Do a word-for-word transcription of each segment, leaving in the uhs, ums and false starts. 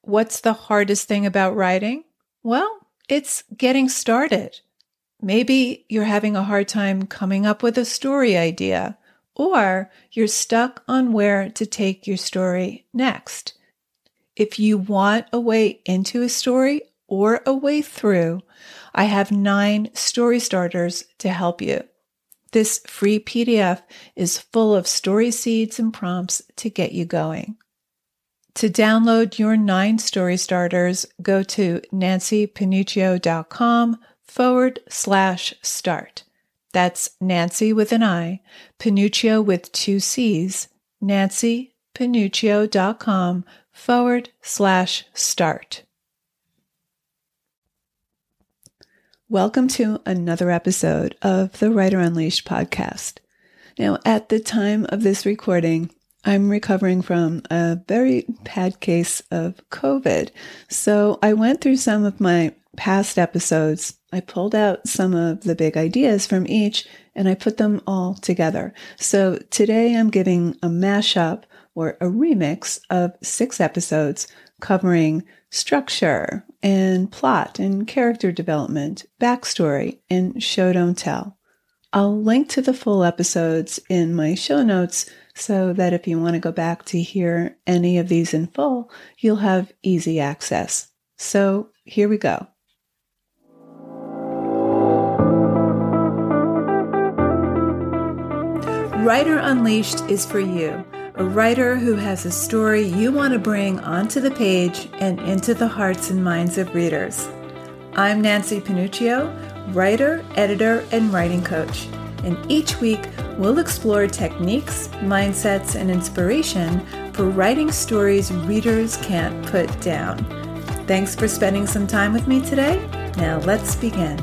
What's the hardest thing about writing? Well, it's getting started. Maybe you're having a hard time coming up with a story idea, or you're stuck on where to take your story next. If you want a way into a story or a way through, I have nine story starters to help you. This free P D F is full of story seeds and prompts to get you going. To download your nine story starters, go to nancypanuccio.com forward slash start. That's Nancy with an I, Panuccio with two C's, nancypanuccio.com forward slash start. Welcome to another episode of the Writer Unleashed podcast. Now, at the time of this recording, I'm recovering from a very bad case of COVID. So I went through some of my past episodes. I pulled out some of the big ideas from each and I put them all together. So today I'm giving a mashup or a remix of six episodes covering structure and plot and character development, backstory, and show don't tell. I'll link to the full episodes in my show notes so that if you want to go back to hear any of these in full, you'll have easy access. So here we go. Writer Unleashed is for you, a writer who has a story you want to bring onto the page and into the hearts and minds of readers. I'm Nancy Panuccio, writer, editor, and writing coach. And each week, we'll explore techniques, mindsets, and inspiration for writing stories readers can't put down. Thanks for spending some time with me today. Now let's begin.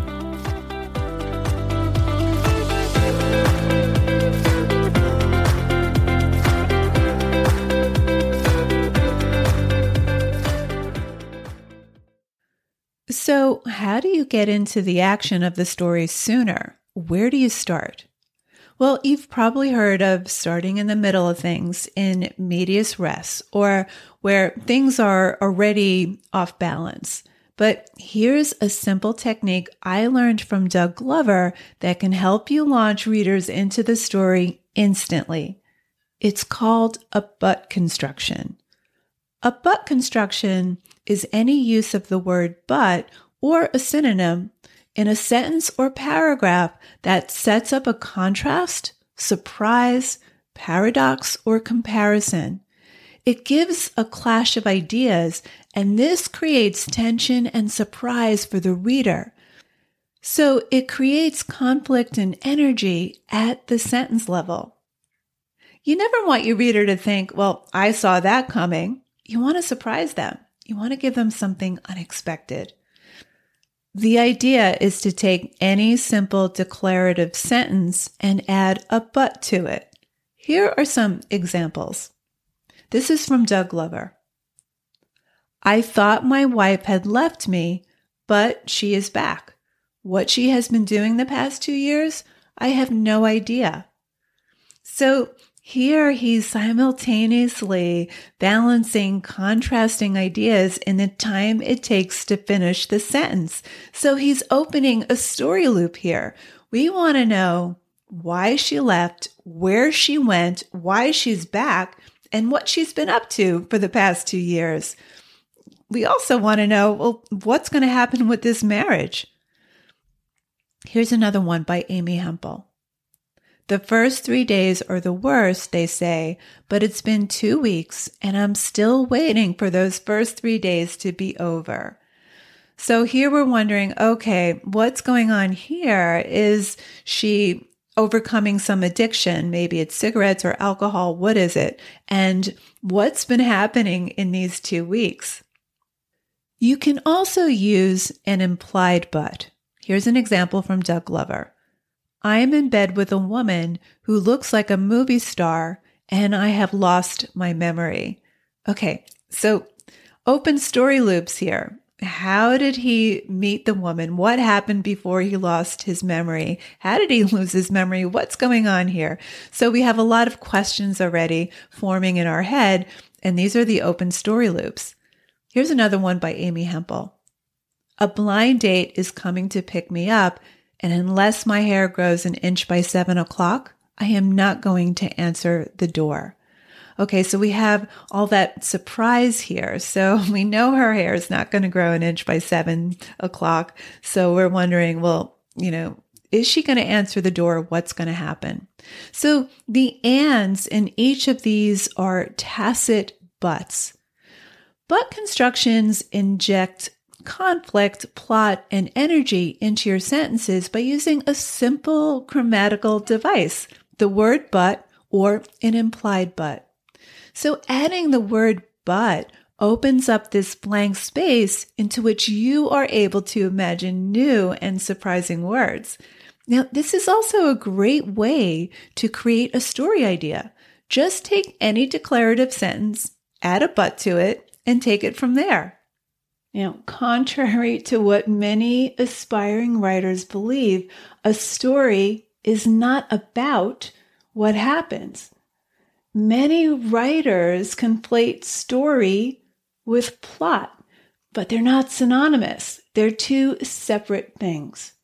So, how do you get into the action of the story sooner? Where do you start? Well, you've probably heard of starting in the middle of things in medias res, or where things are already off balance. But here's a simple technique I learned from Doug Glover that can help you launch readers into the story instantly. It's called a but construction. A but construction is any use of the word but or a synonym in a sentence or paragraph that sets up a contrast, surprise, paradox, or comparison. It gives a clash of ideas, and this creates tension and surprise for the reader. So it creates conflict and energy at the sentence level. You never want your reader to think, well, I saw that coming. You want to surprise them. You want to give them something unexpected. The idea is to take any simple declarative sentence and add a but to it. Here are some examples. This is from Doug Glover. I thought my wife had left me, but she is back. What she has been doing the past two years, I have no idea. So here he's simultaneously balancing contrasting ideas in the time it takes to finish the sentence. So he's opening a story loop here. We want to know why she left, where she went, why she's back, and what she's been up to for the past two years. We also want to know, well, what's going to happen with this marriage? Here's another one by Amy Hempel. The first three days are the worst, they say, but it's been two weeks and I'm still waiting for those first three days to be over. So here we're wondering, okay, what's going on here? Is she overcoming some addiction? Maybe it's cigarettes or alcohol. What is it? And what's been happening in these two weeks? You can also use an implied but. Here's an example from Doug Glover. I'm in bed with a woman who looks like a movie star, and I have lost my memory. Okay, so open story loops here. How did he meet the woman? What happened before he lost his memory? How did he lose his memory? What's going on here? So we have a lot of questions already forming in our head, and these are the open story loops. Here's another one by Amy Hempel. A blind date is coming to pick me up, and unless my hair grows an inch by seven o'clock, I am not going to answer the door. Okay, so we have all that surprise here. So we know her hair is not going to grow an inch by seven o'clock. So we're wondering, well, you know, is she going to answer the door? What's going to happen? So the ands in each of these are tacit buts. But constructions inject conflict, plot, and energy into your sentences by using a simple grammatical device, the word but or an implied but. So adding the word but opens up this blank space into which you are able to imagine new and surprising words. Now, this is also a great way to create a story idea. Just take any declarative sentence, add a but to it, and take it from there. Now, contrary to what many aspiring writers believe, a story is not about what happens. Many writers conflate story with plot, but they're not synonymous. They're two separate things.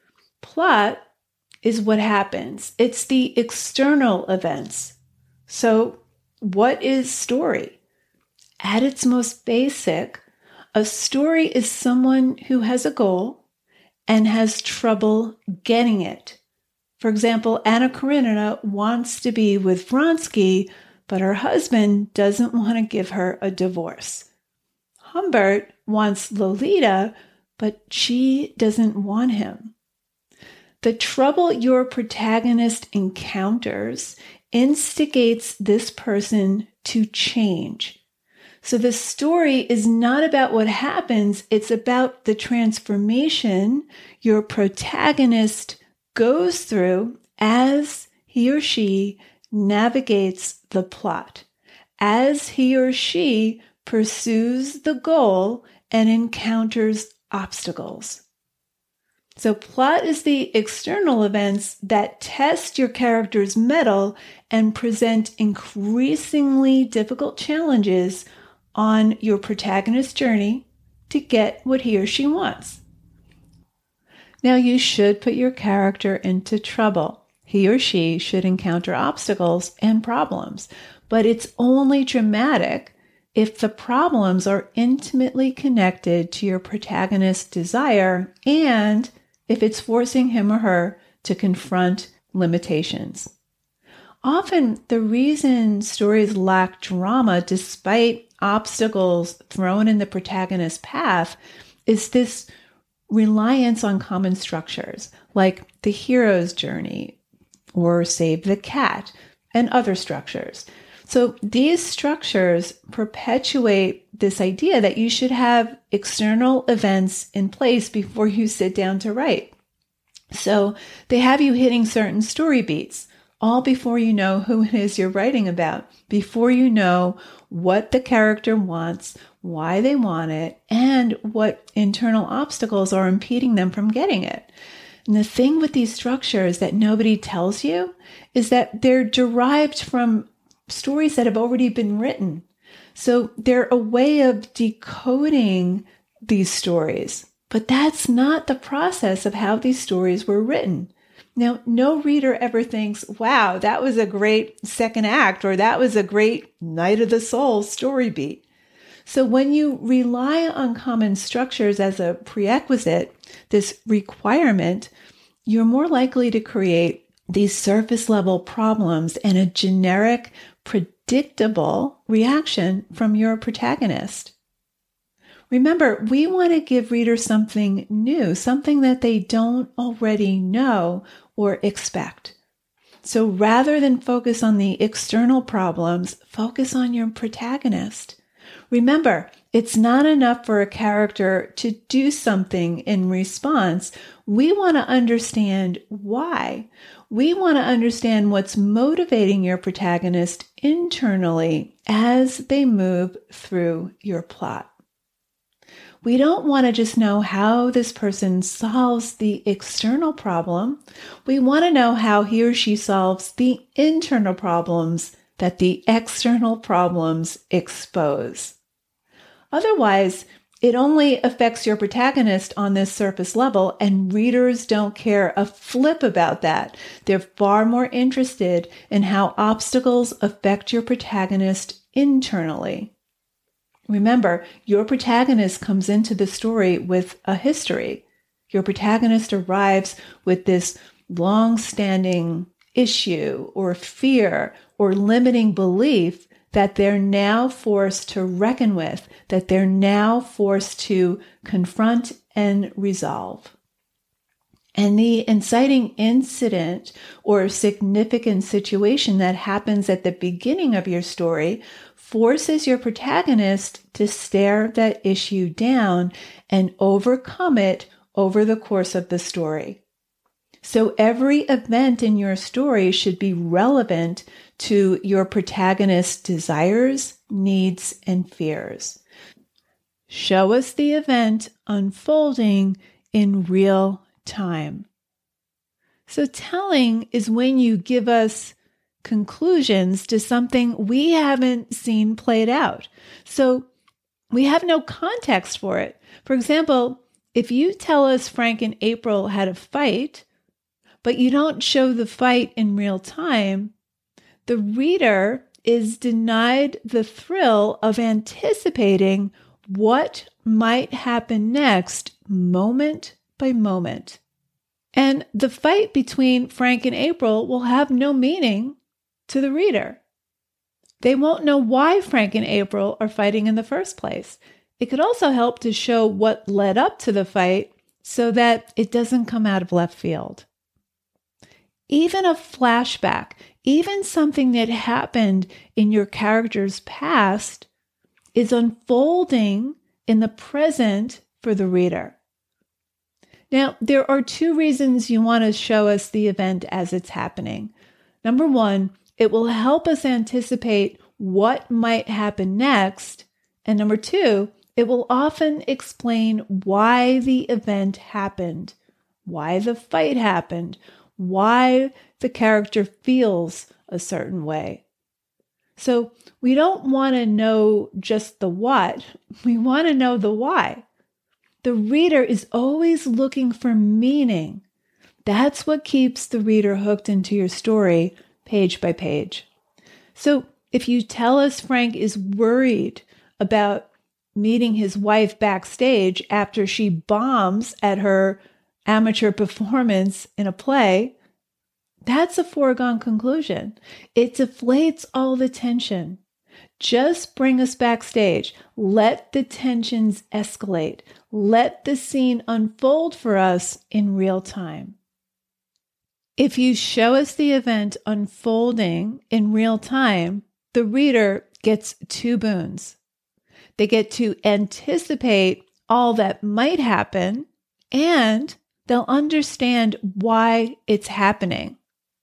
Plot is what happens. It's the external events. So, what is story? At its most basic, a story is someone who has a goal and has trouble getting it. For example, Anna Karenina wants to be with Vronsky, but her husband doesn't want to give her a divorce. Humbert wants Lolita, but she doesn't want him. The trouble your protagonist encounters instigates this person to change. So the story is not about what happens, it's about the transformation your protagonist goes through as he or she navigates the plot, as he or she pursues the goal and encounters obstacles. So plot is the external events that test your character's mettle and present increasingly difficult challenges on your protagonist's journey to get what he or she wants. Now, you should put your character into trouble. He or she should encounter obstacles and problems, but it's only dramatic if the problems are intimately connected to your protagonist's desire and if it's forcing him or her to confront limitations. Often, the reason stories lack drama despite obstacles thrown in the protagonist's path is this reliance on common structures, like the hero's journey or Save the Cat and other structures. So these structures perpetuate this idea that you should have external events in place before you sit down to write. So they have you hitting certain story beats, all before you know who it is you're writing about, before you know what the character wants, why they want it, and what internal obstacles are impeding them from getting it. And the thing with these structures that nobody tells you is that they're derived from stories that have already been written. So they're a way of decoding these stories. But that's not the process of how these stories were written. Now, no reader ever thinks, wow, that was a great second act, or that was a great Night of the Soul story beat. So when you rely on common structures as a prerequisite, this requirement, you're more likely to create these surface level problems and a generic, predictable reaction from your protagonist. Remember, we want to give readers something new, something that they don't already know or expect. So rather than focus on the external problems, focus on your protagonist. Remember, it's not enough for a character to do something in response. We want to understand why. We want to understand what's motivating your protagonist internally as they move through your plot. We don't want to just know how this person solves the external problem. We want to know how he or she solves the internal problems that the external problems expose. Otherwise, it only affects your protagonist on this surface level, and readers don't care a flip about that. They're far more interested in how obstacles affect your protagonist internally. Remember, your protagonist comes into the story with a history. Your protagonist arrives with this long-standing issue or fear or limiting belief that they're now forced to reckon with, that they're now forced to confront and resolve. And the inciting incident or significant situation that happens at the beginning of your story forces your protagonist to stare that issue down and overcome it over the course of the story. So every event in your story should be relevant to your protagonist's desires, needs, and fears. Show us the event unfolding in real time. So telling is when you give us conclusions to something we haven't seen played out. So we have no context for it. For example, if you tell us Frank and April had a fight, but you don't show the fight in real time, the reader is denied the thrill of anticipating what might happen next moment by moment. And the fight between Frank and April will have no meaning to the reader. They won't know why Frank and April are fighting in the first place. It could also help to show what led up to the fight so that it doesn't come out of left field. Even a flashback, even something that happened in your character's past, is unfolding in the present for the reader. Now, there are two reasons you want to show us the event as it's happening. Number one, it will help us anticipate what might happen next. And number two, it will often explain why the event happened, why the fight happened, why the character feels a certain way. So we don't want to know just the what, we want to know the why. The reader is always looking for meaning. That's what keeps the reader hooked into your story page by page. So if you tell us Frank is worried about meeting his wife backstage after she bombs at her amateur performance in a play, that's a foregone conclusion. It deflates all the tension. Just bring us backstage. Let the tensions escalate. Let the scene unfold for us in real time. If you show us the event unfolding in real time, the reader gets two boons. They get to anticipate all that might happen, and they'll understand why it's happening.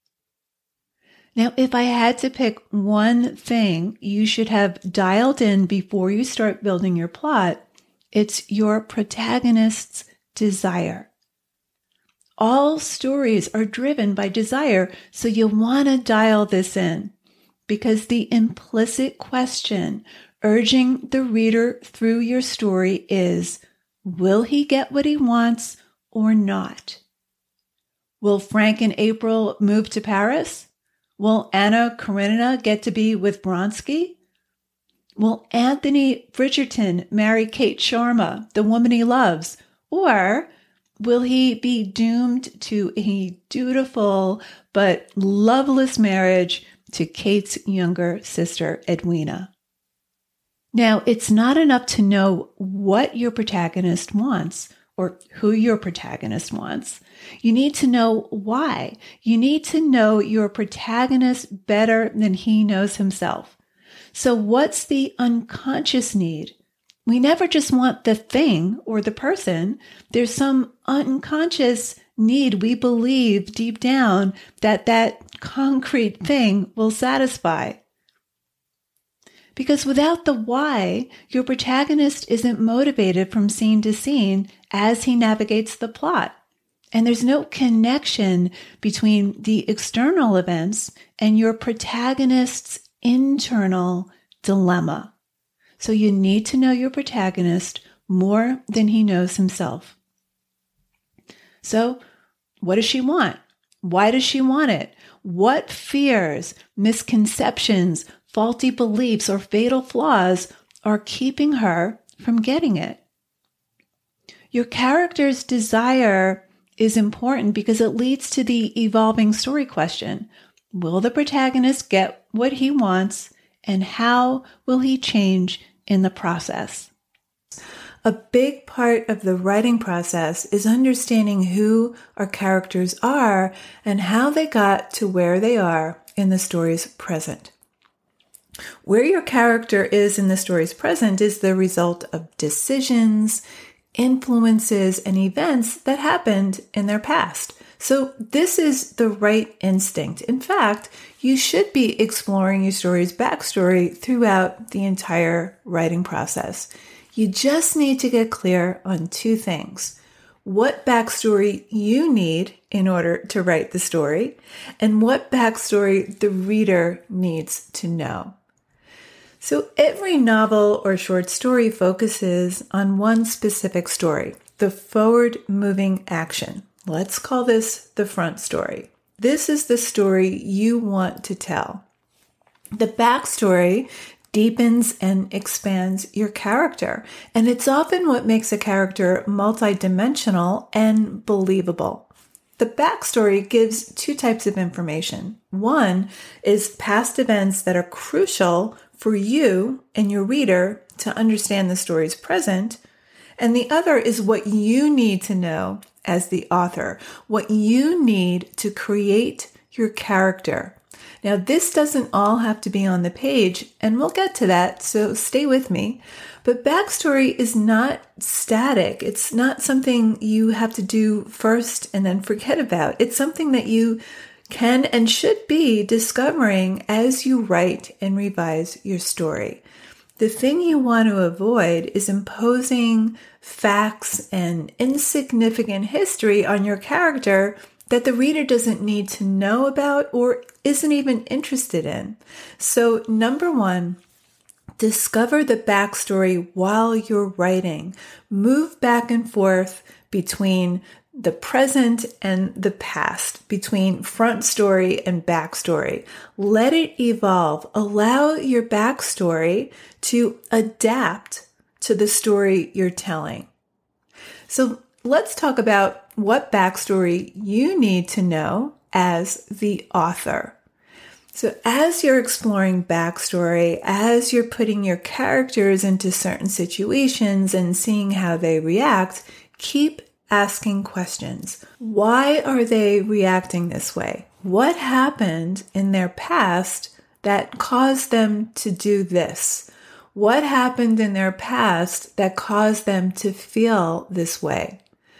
Now, if I had to pick one thing you should have dialed in before you start building your plot, it's your protagonist's desire. All stories are driven by desire, so you'll want to dial this in, because the implicit question urging the reader through your story is, will he get what he wants or not? Will Frank and April move to Paris? Will Anna Karenina get to be with Vronsky? Will Anthony Bridgerton marry Kate Sharma, the woman he loves? Or will he be doomed to a dutiful but loveless marriage to Kate's younger sister, Edwina? Now, it's not enough to know what your protagonist wants or who your protagonist wants. You need to know why. You need to know your protagonist better than he knows himself. So what's the unconscious need? We never just want the thing or the person. There's some unconscious need we believe deep down that that concrete thing will satisfy. Because without the why, your protagonist isn't motivated from scene to scene as he navigates the plot. And there's no connection between the external events and your protagonist's internal dilemma. So you need to know your protagonist more than he knows himself. So what does she want? Why does she want it? What fears, misconceptions, faulty beliefs, or fatal flaws are keeping her from getting it? Your character's desire is important because it leads to the evolving story question. Will the protagonist get what he wants, and how will he change in the process? A big part of the writing process is understanding who our characters are and how they got to where they are in the story's present. Where your character is in the story's present is the result of decisions, influences, and events that happened in their past. So this is the right instinct. In fact, you should be exploring your story's backstory throughout the entire writing process. You just need to get clear on two things: what backstory you need in order to write the story, and what backstory the reader needs to know. So every novel or short story focuses on one specific story, the forward-moving action. Let's call this the front story. This is the story you want to tell. The backstory deepens and expands your character, and it's often what makes a character multidimensional and believable. The backstory gives two types of information. One is past events that are crucial for you and your reader to understand the story's present, and the other is what you need to know as the author, what you need to create your character. Now, this doesn't all have to be on the page, and we'll get to that, so stay with me. But backstory is not static. It's not something you have to do first and then forget about. It's something that you can and should be discovering as you write and revise your story. The thing you want to avoid is imposing facts and insignificant history on your character that the reader doesn't need to know about or isn't even interested in. So, number one, discover the backstory while you're writing. Move back and forth between the present and the past, between front story and backstory. Let it evolve. Allow your backstory to adapt to the story you're telling. So let's talk about what backstory you need to know as the author. So as you're exploring backstory, as you're putting your characters into certain situations and seeing how they react, keep asking questions. Why are they reacting this way? What happened in their past that caused them to do this? What happened in their past that caused them to feel this way?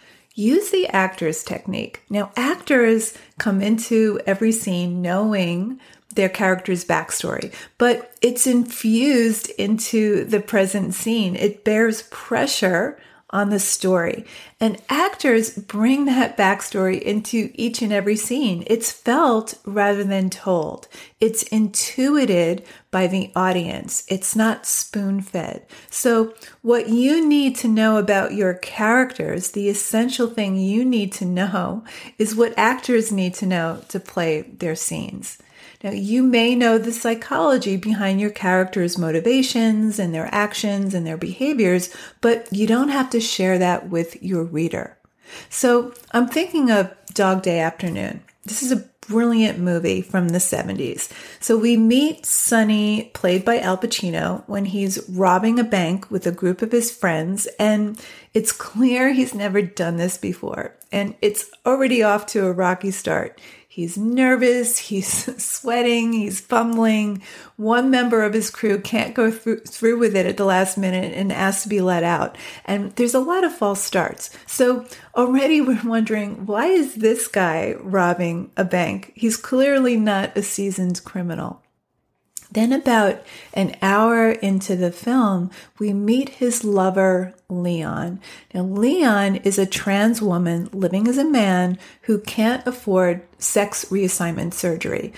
Use the actor's technique. Now, actors come into every scene knowing their character's backstory, but it's infused into the present scene. It bears pressure on the story. And actors bring that backstory into each and every scene. It's felt rather than told. It's intuited by the audience. It's not spoon-fed. So what you need to know about your characters, the essential thing you need to know, is what actors need to know to play their scenes. Now, you may know the psychology behind your characters' motivations and their actions and their behaviors, but you don't have to share that with your reader. So I'm thinking of Dog Day Afternoon. This is a brilliant movie from the seventies. So we meet Sonny, played by Al Pacino, when he's robbing a bank with a group of his friends, and it's clear he's never done this before, and it's already off to a rocky start. He's nervous, he's sweating, he's fumbling. One member of his crew can't go through, through with it at the last minute and asks to be let out. And there's a lot of false starts. So already we're wondering, why is this guy robbing a bank? He's clearly not a seasoned criminal. Then about an hour into the film, we meet his lover, Leon. Now, Leon is a trans woman living as a man who can't afford sex reassignment surgery,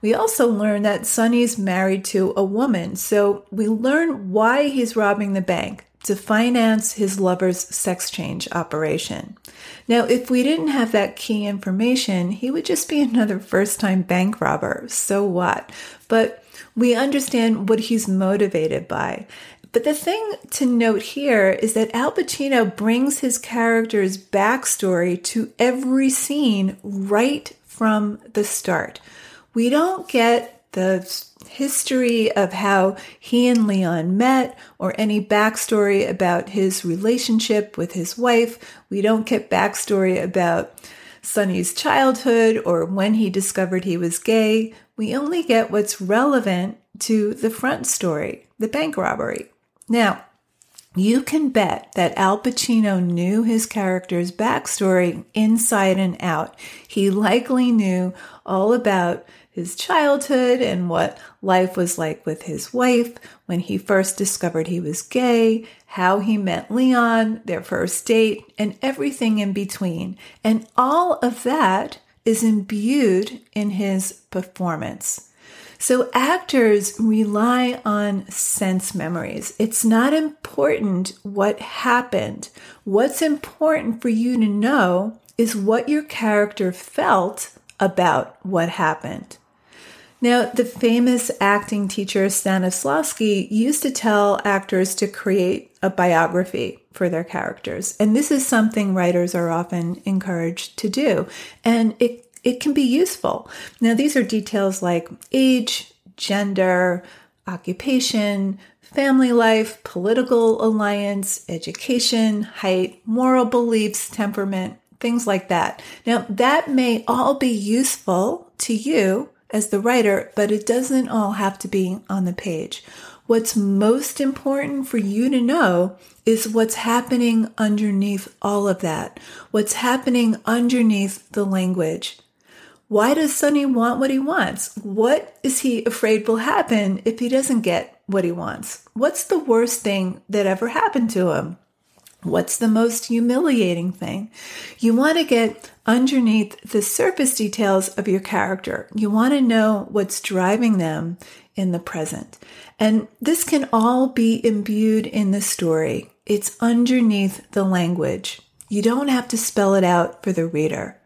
We also learn that Sonny's married to a woman, so we learn why he's robbing the bank, to finance his lover's sex change operation. Now, if we didn't have that key information, he would just be another first-time bank robber. So what? But we understand what he's motivated by. But the thing to note here is that Al Pacino brings his character's backstory to every scene right from the start. We don't get the history of how he and Leon met or any backstory about his relationship with his wife. We don't get backstory about Sonny's childhood or when he discovered he was gay. We only get what's relevant to the front story, the bank robbery. Now, you can bet that Al Pacino knew his character's backstory inside and out. He likely knew all about his childhood and what life was like with his wife, when he first discovered he was gay, how he met Leon, their first date, and everything in between. And all of that is imbued in his performance. So actors rely on sense memories. It's not important what happened. What's important for you to know is what your character felt about what happened. Now, the famous acting teacher Stanislavski used to tell actors to create a biography for their characters. And this is something writers are often encouraged to do. And it, it can be useful. Now, these are details like age, gender, occupation, family life, political alliance, education, height, moral beliefs, temperament, things like that. Now, that may all be useful to you as the writer, but it doesn't all have to be on the page. What's most important for you to know is what's happening underneath all of that. What's happening underneath the language. Why does Sonny want what he wants? What is he afraid will happen if he doesn't get what he wants? What's the worst thing that ever happened to him? What's the most humiliating thing? You want to get underneath the surface details of your character. You want to know what's driving them in the present. And this can all be imbued in the story. It's underneath the language. You don't have to spell it out for the reader.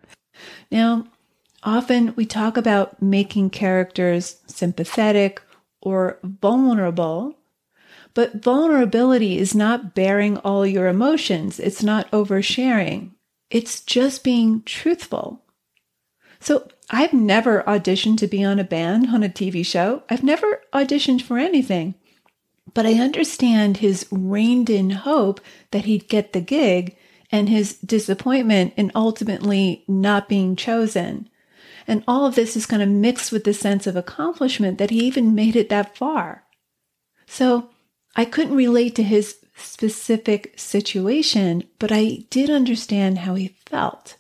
Now, often we talk about making characters sympathetic or vulnerable. But vulnerability is not bearing all your emotions. It's not oversharing. It's just being truthful. So I've never auditioned to be on a band, on a T V show. I've never auditioned for anything. But I understand his reined-in hope that he'd get the gig and his disappointment in ultimately not being chosen. And all of this is kind of mixed with the sense of accomplishment that he even made it that far. So I couldn't relate to his specific situation, but I did understand how he felt.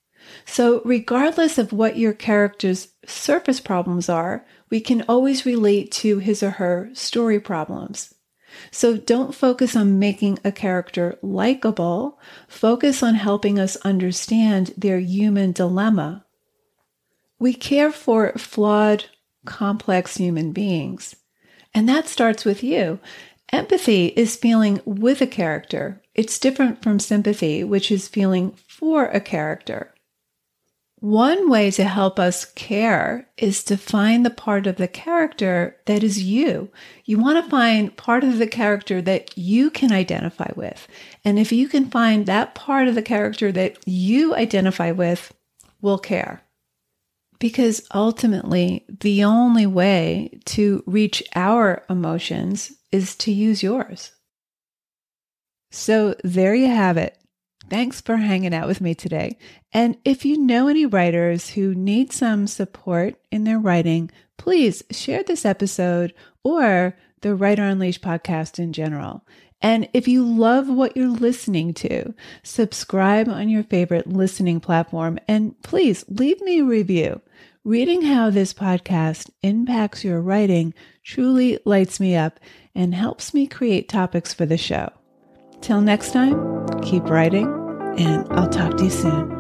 So regardless of what your character's surface problems are, we can always relate to his or her story problems. So don't focus on making a character likable. Focus on helping us understand their human dilemma. We care for flawed, complex human beings. And that starts with you. Empathy is feeling with a character. It's different from sympathy, which is feeling for a character. One way to help us care is to find the part of the character that is you. You want to find part of the character that you can identify with. And if you can find that part of the character that you identify with, we'll care. Because ultimately, the only way to reach our emotions is to use yours. So there you have it. Thanks for hanging out with me today. And if you know any writers who need some support in their writing, please share this episode or the Writer Unleashed podcast in general. And if you love what you're listening to, subscribe on your favorite listening platform and please leave me a review. Reading how this podcast impacts your writing truly lights me up and helps me create topics for the show. Till next time, keep writing, and I'll talk to you soon.